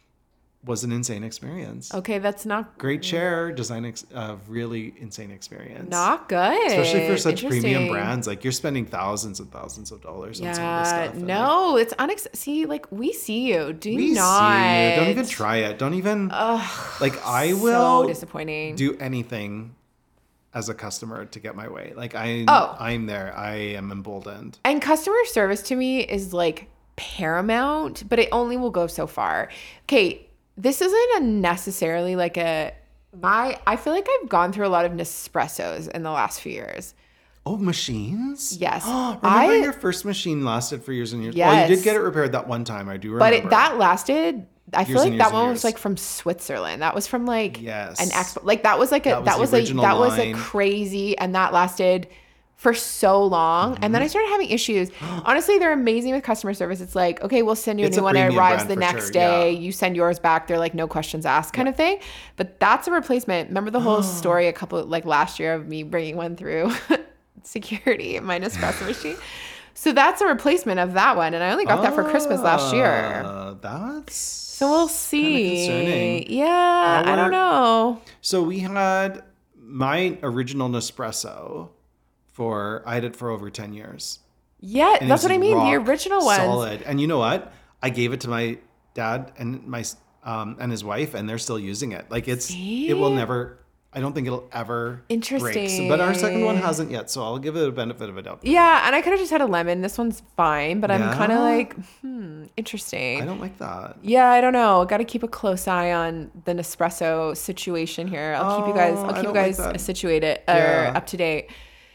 was an insane experience. Okay, that's not Great chair, design ex- uh, really insane experience. not good. Especially for such premium Interesting. brands, like you're spending thousands and thousands of dollars on some of this Yeah, stuff. and, like, no, it's unex. See, like we see you. Do We not. see you. Don't even try it. Don't even like I So will disappointing. do anything as a customer to get my way. Like I Oh. I'm there. I am emboldened. And customer service to me is like paramount, but it only will go so far. Okay, this isn't a necessarily like a my I feel like I've gone through a lot of Nespressos in the last few years. Oh, machines? Yes. Remember I your first machine lasted for years and years? Well, you did Yes. get it repaired that one time. I do but remember. it, that lasted I feel Years like and that years and one years. was like from Switzerland. That was from like Yes. an expo. Like that was like a That was that the was, like original that was a line. crazy and that lasted for so long. And Mm-hmm. then I started having issues. Honestly, they're amazing with customer service. It's like, okay, we'll send you a It's new a one. It premium arrives brand the for next sure, day. yeah. You send yours back. They're like, no questions asked kind of thing. But that's a replacement. Remember the whole story a couple like last year of me bringing one through security in my Nespresso machine. So that's a replacement of that one. And I only got that for Christmas last year. Uh, that's So we'll see. concerning. Yeah, I Our- don't know. So we had my original Nespresso for I had it for over ten years. Yeah, And that's it what I was mean. The rock original ones. solid. And you know what? I gave it to my dad and my um and his wife, and they're still using it. Like it's it will See? never. I don't think it'll ever break. Interesting. So, but our second one hasn't yet, so I'll give it a benefit of a doubt. Yeah, and I could have just had a lemon. This one's fine, but I'm kind of Yeah? like, hmm, interesting. I don't like that. Yeah, I don't know. Got to keep a close eye on the Nespresso situation here. I'll keep you guys. Oh, I'll I keep you don't like guys that. situated or Yeah. up to date.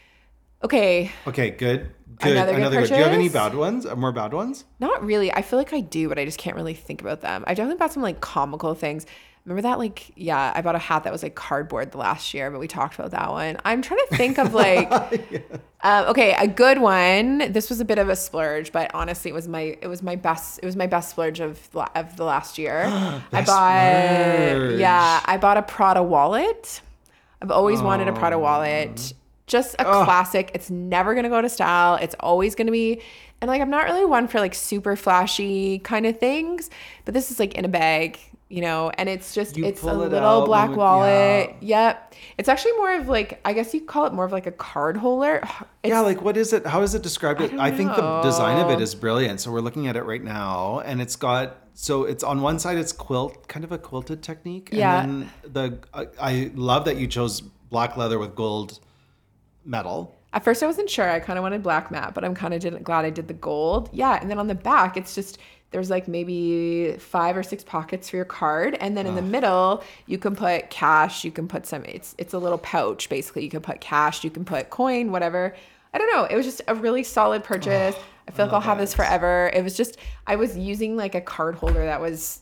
Okay, Okay, good. Good. Another Another, good good. Do you have any purchase? bad ones? Uh, More bad ones? not really. I feel like I do, but I just can't really think about them. I definitely bought some like comical things. Remember that? Like, yeah, I bought a hat that was like cardboard the last year, but we talked about that one. I'm trying to think of like, um, okay, a good one. This was a bit of a splurge, but honestly, it was my it was my best it was my best splurge of la- of the last year. I Best bought splurge. yeah, I bought a Prada wallet. I've always wanted a Prada wallet. Just a classic. It's never gonna go to style. It's always gonna be, and like I'm not really one for like super flashy kind of things, but this is like in a bag, you know, and it's just You it's a pull it little out black when- wallet. yeah. Yep. It's actually more of like I guess you call it more of like a card holder. It's, Yeah, like what is it? How is it described? It? don't I, think the design of it know. is brilliant. So we're looking at it right now, and it's got so it's on one side it's quilt, kind of a quilted technique. Yeah. And then the I, I love that you chose black leather with gold metal. At first, I wasn't sure. I kind of wanted black matte, but I'm kind of did, glad I did the gold. Yeah, and then on the back, it's just there's like maybe five or six pockets for your card, and then in the middle, you can put cash. You can put some. It's it's a little pouch basically. You can put cash. You can put coin, whatever. I don't know. It was just a really solid purchase. I feel like I'll have this forever. It was just I was using like a card holder that was.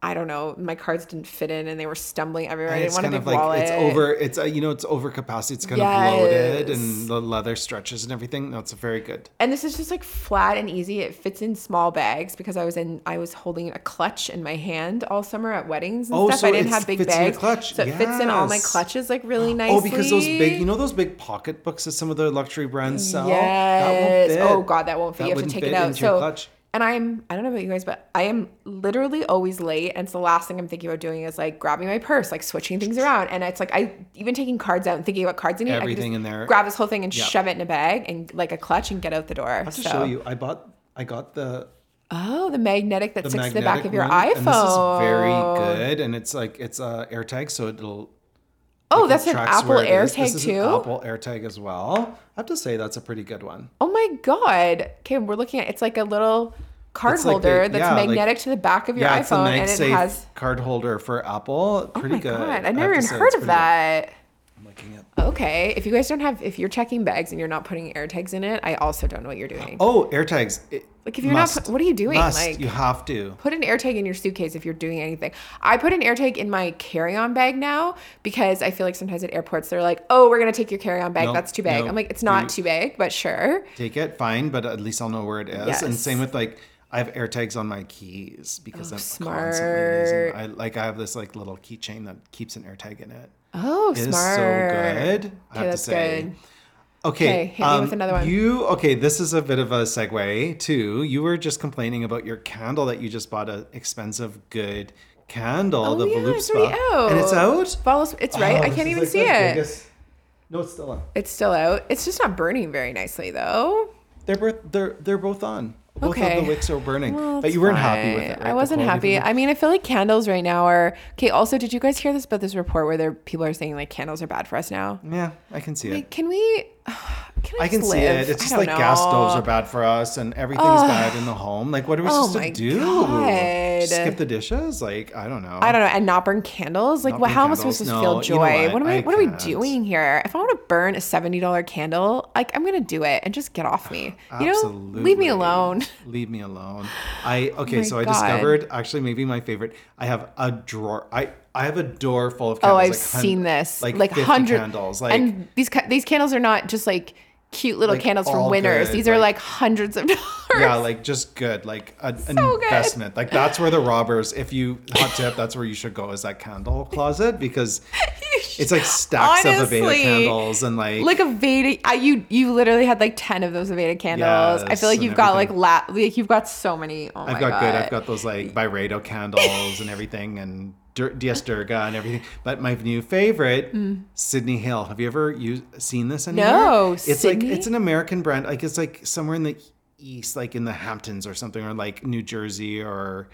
I don't know, my cards didn't fit in and they were stumbling everywhere. I It's didn't want a kind big of like wallet. it's over. It's uh, you know it's over capacity. It's kind Yes. of bloated and the leather stretches and everything. No, it's very good. And this is just like flat and easy. It fits in small bags because I was in I was holding a clutch in my hand all summer at weddings and Oh, stuff. so I didn't it's- have big fits in your bags. clutch. So it fits in all my Yes. clutches like really nicely. Oh, because those big, you know, those big pocketbooks that some of the luxury brands sell. Yes. That won't fit. Oh god, that won't fit. That you have to wouldn't take fit it out. into your So clutch. and I'm I don't know about you guys, but I am literally always late. And it's the last thing I'm thinking about doing is like grabbing my purse, like switching things around. And it's like I even taking cards out and thinking about cards I need. I Everything can just in there. grab this whole thing and Yeah. shove it in a bag and like a clutch and get out the door. I have to so. show you. I bought. I got the Oh, the magnetic that the sticks to magnetic the back of your one, iPhone. and this is very good. And it's like it's a AirTag, so it'll. Oh, like, it that's an tracks Apple where it is. AirTag This is an too? Apple AirTag as well. I have to say that's a pretty good one. Oh my god. Okay, we're looking at it's like a little card It's like holder the- that's yeah, like- magnetic to the back of your Yeah, it's a iPhone and it MagSafe has card holder for Apple. Oh Pretty my good. god, I I've have never to even say, heard it's of pretty good. that. I'm looking at. Okay, if you guys don't have, if you're checking bags and you're not putting AirTags in it, I also don't know what you're doing. Oh, AirTags. It Like if you're must, not, put- what are you doing? Must. Like You have to. put an AirTag in your suitcase if you're doing anything. I put an AirTag in my carry-on bag now because I feel like sometimes at airports they're like, "Oh, we're gonna take your carry-on bag. No, That's too big." no, I'm like, "It's not you- too big, but sure." Take it, fine, but at least I'll know where it is. And Yes. same with like I have AirTags on my keys because Oh, I'm smart. constantly using. I like I have this like little keychain that keeps an AirTag in it. Oh, It is smart. so good. I have that's to say. good. Okay, Okay, hit me with another one. You okay? This is a bit of a segue too. You were just complaining about your candle that you just bought an expensive, good candle, Oh, the yeah, Volupspa, it's already out. and it's out. Follow, it's right. Oh, I this can't is, even like, see the it. biggest- No, it's still on. It's still out. It's just not burning very nicely though. They're both they're they're both on. Both Okay. of the wicks are burning, Well, but it's you weren't happy with fine. it. Right? I The wasn't quality of happy. them? I mean, I feel like candles right now are okay. Also, did you guys hear this about this report where there people are saying like candles are bad for us now? Yeah, I can see it. Like, can we? Can I, I can just see live? it. It's I just don't like know. gas stoves are bad for us, and everything's Ugh. bad in the home. Like, what are we Oh supposed my to do? God. Skip the dishes? Like, I don't know. I don't know, and not burn candles. Like, Not what? burn How am I candles. supposed to No, feel you joy? know what? What am I? I what are we can't. doing here? If I want to burn a seventy dollar candle, like I'm gonna do it and just get off me. You know, Absolutely. leave me alone. Leave me alone. I okay. my so I God. discovered actually maybe my favorite. I have a drawer. I I have a door full of Oh, candles. I've like hun- seen this. Like, Like, fifty hundred candles. Like and these ca- these candles are not just like cute little Like, candles from all winners. good, These are like- like hundreds of dollars. yeah, like just good. Like a, an So good. investment. Like that's where the robbers. If you hot tip, that's where you should go. Is that candle closet because it's like stacks of Aveda Honestly, candles and like like a Veda. I, you you literally had like ten of those Aveda candles. I Yes, feel like and you've got everything. like la- like you've got so many. Oh my I've got God. good. I've got those like Byredo candles and everything, and Dur- Dias Durga and everything. But my new favorite, Sydney Hill. Have you ever used, seen this anywhere? Mm. No, it's Sydney? like it's an American brand. Like it's like somewhere in the east, like in the Hamptons or something, or like New Jersey or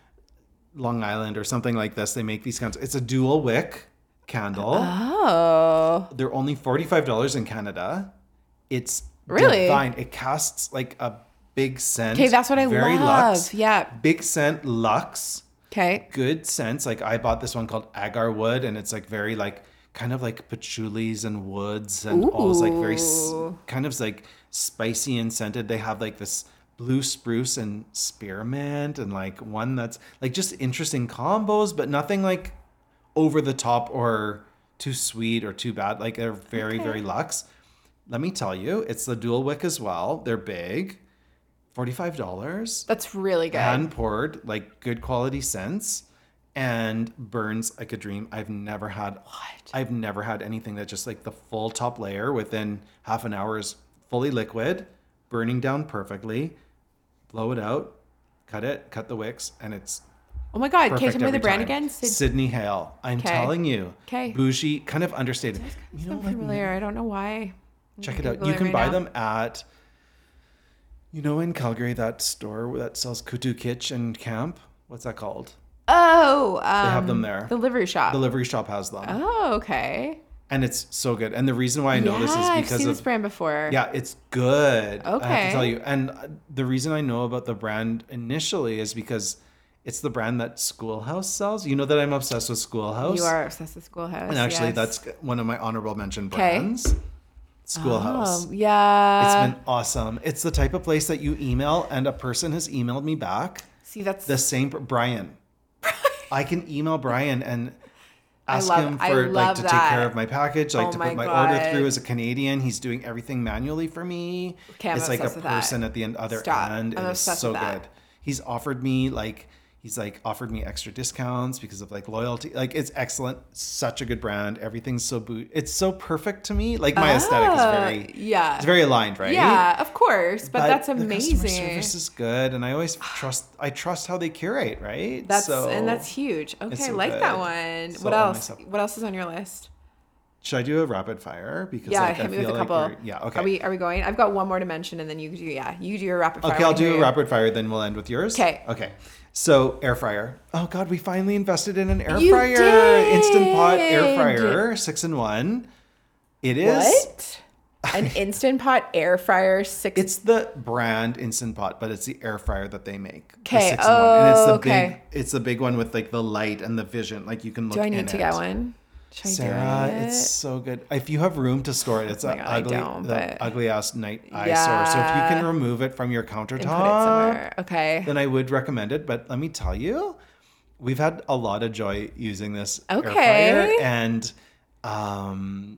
Long Island or something like this. They make these kinds. It's a dual wick candle. Oh, They're only forty-five dollars in Canada. It's Really? divine. It casts like a big scent. okay, that's what I very love. luxe. Yeah. Big scent, luxe, Okay. good scents. Like I bought this one called Agar Wood, and it's like very like kind of like patchoulis and woods, and all this like very s- Ooh. kind of like spicy and scented. They have like this blue spruce and spearmint, and like one that's like just interesting combos, but nothing like over the top or too sweet or too bad. Like they're very Okay. very luxe. Let me tell you, it's the dual wick as well. They're big. forty-five dollars. That's really good. Hand poured, like good quality scents, and burns like a dream. I've never had What? I've never had anything that just like the full top layer within half an hour is fully liquid, burning down perfectly. Blow it out, cut it, cut the wicks, and it's Oh my God. Can you perfect tell me every the brand time. again? Sid- Sydney Hale. I'm Okay. telling you. Okay. Bougie, kind of understated. You know, Sound like familiar. I don't know why. check it Google out. You it can right buy now. them at, you know, in Calgary, that store that sells Kutu Kitsch and Camp. What's that called? Oh, um, They have them there. The livery shop. The livery shop has them, Oh, okay. and it's so good. And the reason why I know this is Yeah, I've because seen of this brand before. yeah, it's good. I have Okay. to tell you. And uh, the reason I know about the brand initially is because it's the brand that Schoolhouse sells. You know that I'm obsessed with Schoolhouse. You are obsessed with Schoolhouse. And actually, yes. that's one of my honorable mention Okay. brands. Schoolhouse. Oh, yeah. It's been awesome. It's the type of place that you email, and a person has emailed me back See, that's the same Brian. I can email Brian and ask love- him I for like love to that. take care of my package, like Oh to my put my order God. through. As a Canadian, he's doing everything manually for me. Okay, I'm it's like a obsessed with that. person at the end, other Stop. end. I'm It is obsessed so with that. good. He's offered me like he's like offered me extra discounts because of like loyalty. Like it's excellent. Such a good brand. Everything's so boot. It's so perfect to me. Like my aesthetic is very Uh, yeah. it's very aligned, right? Yeah, of course. But, that's The amazing. customer service is good, and I always trust. I trust how they curate, right? That's so, and that's huge. Okay, so I like good. that one. So what on else? myself. What else is on your list? Should I do a rapid fire? Because Yeah, like, hit I me feel with a like couple. we're- yeah, okay. Are we are we going? I've got one more to mention, and then you do. Yeah, you do your rapid fire. okay, I'll when do a you're- rapid fire, then we'll end with yours. 'Kay. Okay. So air fryer. Oh God, we finally invested in an air You fryer, did! instant pot air fryer, six in one. It is. What? An instant pot air fryer six. It's the brand Instant Pot, but it's the air fryer that they make. the 'Kay. six in one. And it's the Oh, okay. big. It's the big one with like the light and the vision. Like you can look. do I in need to it. get one? Should Sarah, I do it? it's so good. If you have room to store it, it's Oh my an God, I ugly, don't, the but- ugly ass night eyesore. So if you Yeah. can remove it from your And put it countertop, somewhere. Okay. then I would recommend it. But let me tell you, we've had a lot of joy using this air Okay. fryer, and um,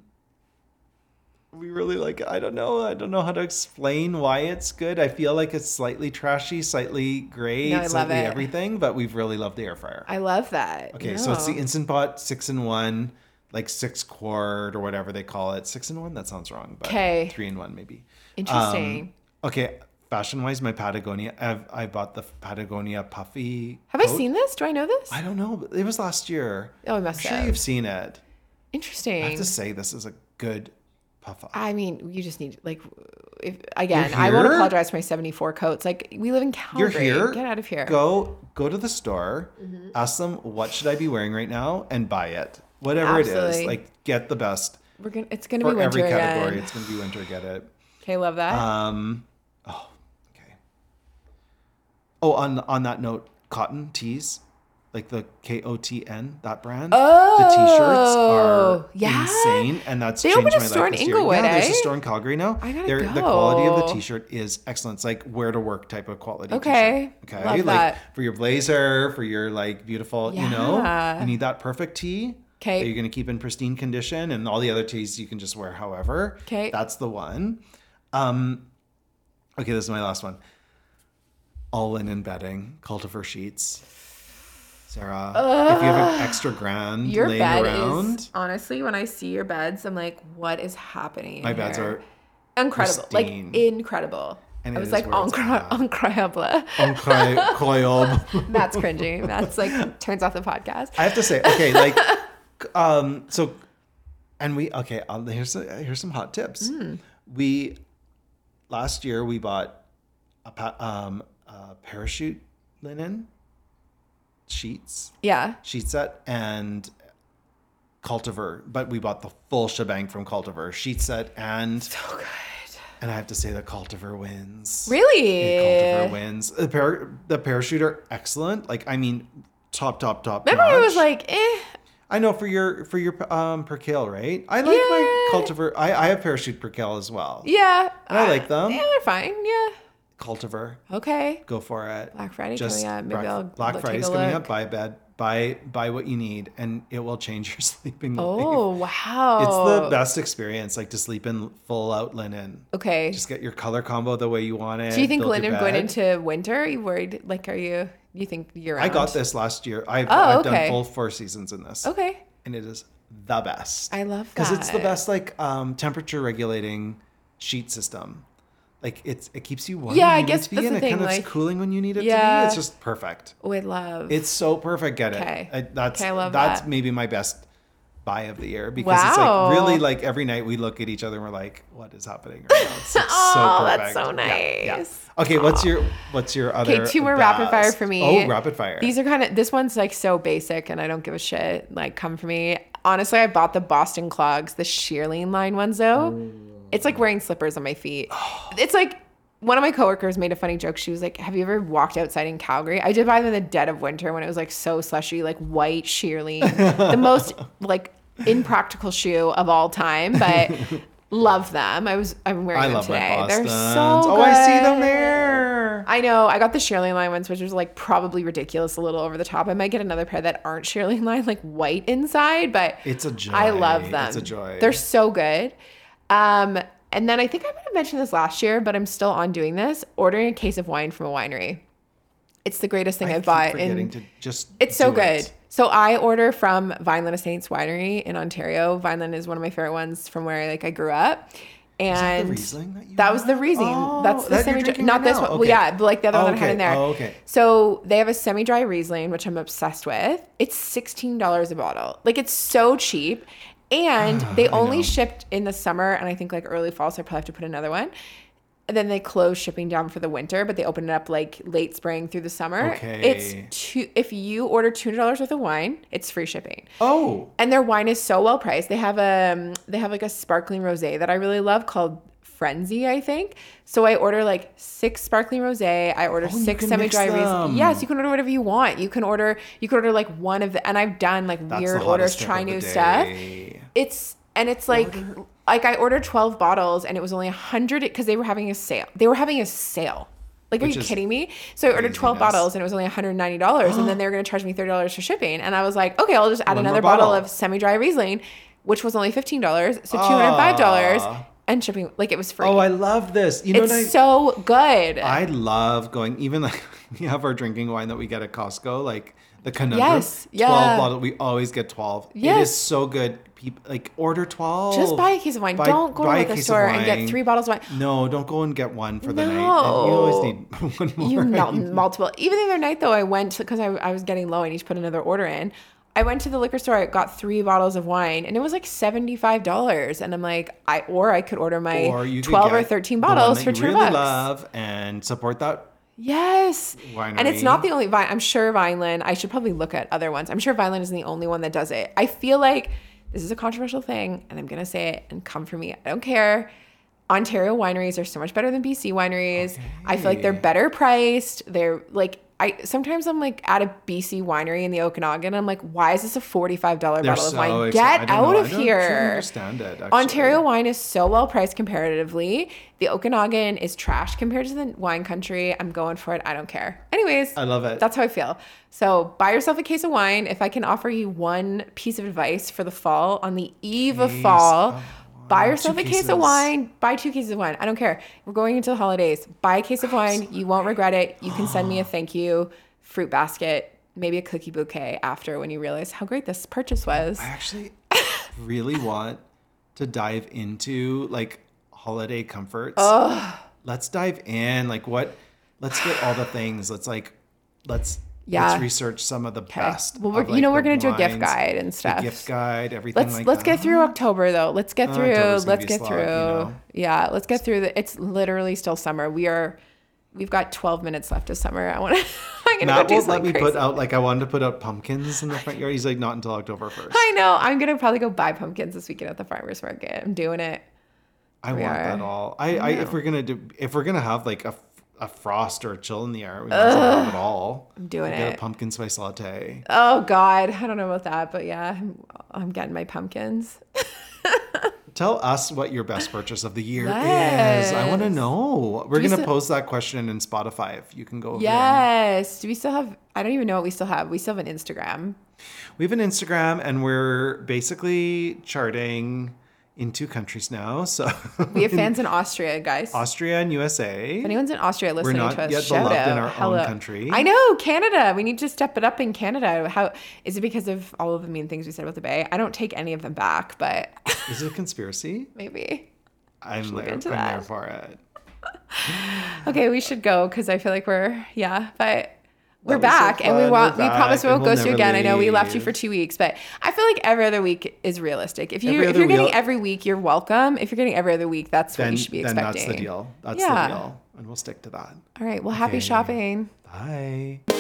we really like it. I don't know. I don't know how to explain why it's good. I feel like it's slightly trashy, slightly great, No, I love slightly it. everything, but we've really loved the air fryer. I love that. Okay, so it's the No. Instant Pot six in one, like six quart or whatever they call it. Six in one? That sounds wrong, but 'Kay. three in one maybe. Interesting. Um, okay, fashion wise, my Patagonia, I've, I bought the Patagonia puffy. Have I coat. seen this? Do I know this? I don't know, but it was last year. Oh, I I'm must sure have. you've seen it. Interesting. I have to say, this is a good puff up. I mean, you just need like, if again, You're I won't here? apologize for my seventy-four coats. Like we live in You're Calgary. here. Get out of here. Go go to the store, Mm-hmm. ask them what should I be wearing right now, and buy it. Whatever it is, Absolutely. like get the best We're gonna. It's gonna for be winter every category. again. It's gonna be winter. Get it. Okay, love that. Um, oh, okay. Oh, on on that note, cotton tees, like the K O T N, that brand. Oh, the t-shirts are yeah? insane, and that's They changed opened a my store life in this year. Inglewood, Yeah, there's eh? a store in Calgary now. I gotta They're- The quality of the go. t-shirt is excellent. It's like wear to work type of quality. Okay, t-shirt. Okay. love like that. for your blazer, for your like beautiful, you know, Yeah. you need that perfect tee. 'Kay. that you're gonna keep in pristine condition, and all the other tees you can just wear however. 'Kay. That's the one. Um, okay, this is my last one. All linen bedding, cultivar sheets. Sarah, if you have an extra grand Your laying bed around, is honestly, when I see your beds, I'm like, what is happening? my in beds here? are incredible, pristine. like incredible. And I it was is like, where it's incre- at. incredible. incroyable. That's cringy. That's like turns off the podcast. I have to say, okay, like, um, so, and we, okay, um, here's here's some hot tips. Mm. We last year we bought a pa- um a parachute linen sheets, Yeah. sheet set, and cultivar, but we bought the full shebang from cultivar, sheet set, and So good. and I have to say the cultivar wins. Really? The cultivar wins. The par- the parachute are excellent. Like, I mean, top, top, top. Remember, I was notch. like, eh. I know for your for your um percale, right? I like Yeah. my cultivar. I, I have parachute percale as well. Yeah. And I like them. Yeah, they're fine. Yeah. Cultivar, Okay. go for it. Black Friday Just coming up. Maybe Black, I'll Black look- Friday's take a coming look. up. Buy a bed. Buy buy what you need, and it will change your sleeping life. Oh, wow. It's the best experience, like to sleep in full out linen. Okay. Just get your color combo the way you want it. Do you think build your linen going bed. into winter? Are you worried? Like, are you, you think you're I got this last year. I've, Oh, I've okay. done full four seasons in this. Okay. And it is the best. I love Because it's the that. best, like, um, temperature regulating sheet system. Like, it's it keeps you warm Yeah, when I you need guess it to be, that's and the it thing, kind of like- is cooling when you need it to Yeah. be. It's just perfect. Oh, I love. It's so perfect. Get Okay. it. I, that's Okay, I love that's that. maybe my best buy of the year, because it's Wow. like really like every night we look at each other and we're like, what is happening right now? It's like Oh, so that's perfect. so Yeah, yeah. nice. Okay, what's your what's your other Okay, two more rapid fire best? for me. Oh, rapid fire. These are kind of, this one's like so basic and I don't give a shit. Like, come for me. Honestly, I bought the Boston Clogs, the shearling line ones though. It's like wearing slippers on my feet. It's like, one of my coworkers made a funny joke. She was like, have you ever walked outside in Calgary? I did buy them in the dead of winter when it was like so slushy, like white shearling. The most like impractical shoe of all time, but love them. I was, I'm wearing I them love today. my They're Bostons. so Oh, I see them good. there. more. I know. I got the Shearling line ones, which was like probably ridiculous, a little over the top. I might get another pair that aren't Shearling line, like white inside, but It's a joy. I love them. It's a joy. They're so good. Um, and then I think I might have mentioned this last year, but I'm still on doing this, ordering a case of wine from a winery. It's the greatest thing I I've keep bought. forgetting And to just it's so do good. it. So I order from Vineland Estates Winery in Ontario. Vineland is one of my favorite ones from where like I grew up. And the Riesling that you that was the had? Riesling. Oh, That's the that you're semi dry. drinking Not right this now? one. Well, Okay. yeah, but like the other one I had Okay. in there. Oh, okay. So they have a semi dry Riesling, which I'm obsessed with. It's sixteen dollars a bottle. Like it's so cheap. And they only know. shipped in the summer and I think like early fall, so I probably have to put another one. And then they close shipping down for the winter, but they open it up like late spring through the summer. Okay. It's two if you order two hundred dollars worth of wine, it's free shipping. Oh, And their wine is so well priced. They have a um, they have like a sparkling rosé that I really love called Frenzy, I think. So I order like six sparkling rosé. I order Oh, you six can semi-dry mix Riesling. them. Yes, you can order whatever you want. You can order you can order like one of the and I've done like that's weird the orders, hottest tip try of the new stuff. day. It's and it's like like I ordered twelve bottles and it was only a hundred because they were having a sale. They were having a sale. Like, Which are you is kidding me? So I ordered twelve craziness. bottles and it was only one hundred ninety dollars and then they were going to charge me thirty dollars for shipping. And I was like, okay, I'll just add One more another bottle bottle. of semi-dry Riesling, which was only fifteen dollars. So two hundred five dollars Aw. and shipping. Like, it was free. Oh, I love this. You know it's what I, so good. I love going, even like we have our drinking wine that we get at Costco, like the Conundrum. Yes, yeah. twelve bottle. We always get twelve. It Yes. is so good. People like order twelve. Just buy a case of wine. Buy- Don't go buy a to the case of store and get wine. three bottles of wine. No, don't go and get one for the night. And you No. always need one more. You melt multiple. Even the other night, though, I went because I, I was getting low. I need to put another order in. I went to the liquor store. I got three bottles of wine, and it was like seventy-five dollars. And I'm like, I or I could order my Or you could twelve or get thirteen the one bottles that for you two really bucks. love and support that. Yes, and it's Winery. not the only vine. I'm sure Vineland. I should probably look at other ones. I'm sure Vineland is the only one that does it. I feel like this is a controversial thing, and I'm gonna say it. And come for me. I don't care. Ontario wineries are so much better than B C wineries. I feel like they're Okay. better priced. They're like I sometimes I'm like at a B C winery in the Okanagan. I'm like, why is this a forty-five dollars They're bottle of so wine? exci- Get I don't out know. of I don't here. truly understand it, actually. Ontario wine is so well priced comparatively. The Okanagan is trash compared to the wine country. I'm going for it. I don't care. Anyways, I love it. That's how I feel. So buy yourself a case of wine. If I can offer you one piece of advice for the fall, on the eve of Case fall, of buy wine. yourself Two a case cases. of wine. Buy two cases of wine. I don't care. We're going into the holidays. Buy a case of wine. You won't regret it. You can send me a thank you fruit basket, maybe a cookie bouquet after when you realize how great this purchase was. I actually really want to dive into like holiday comforts. Let's dive in. Like what? Let's get all the things. Let's like, let's Yeah. let's research some of the best. Well, we're, of, you like, know, the we're gonna do a gift wines, guide and the stuff. gift guide, everything Let's like let's that. get through October though. Let's get Uh, through. October's gonna Let's be a get slog, through. you know. Yeah, let's get through the. It's literally still summer. We are. We've got twelve minutes left of summer. I want to. I'm gonna Matt go do won't let something me crazy. put out like I wanted to put out pumpkins in the front yard. He's like, not until October first. I know. I'm gonna probably go buy pumpkins this weekend at the farmers market. I'm doing it. I We want are. that all. I, I know. if we're gonna do if we're gonna have like a, a frost or a chill in the air, we might as well have it all. I'm doing Get it. a pumpkin spice latte. Oh God, I don't know about that, but yeah, I'm, I'm getting my pumpkins. Tell us what your best purchase of the year is. I want to Yes. know. We're Do we gonna still- post that question in Spotify if you can go. over and- Yes. Do we still have? I don't even know what we still have. We still have an Instagram. We have an Instagram and we're basically charting in two countries now. So We have fans in Austria, guys. Austria and U S A. If anyone's in Austria listening not to us, yet shout beloved out. in our own Hello. country. I know, Canada. We need to step it up in Canada. How is it because of all of the mean things we said about the Bay? I don't take any of them back, but Is it a conspiracy? maybe. I'm look there. I'm into there that. for it. Okay, we should go because I feel like we're yeah, but we're was so back and we fun. want We're we promise we back won't and we'll ghost you never again. I know we left you leave. for two weeks, but I feel like every other week is realistic. If you Every if other you're getting wheel- every week, you're welcome. If you're getting every other week, that's what Then, you should be then expecting. that's the deal. That's Yeah. the deal. And we'll stick to that. All right. Well, happy Okay. shopping. Bye.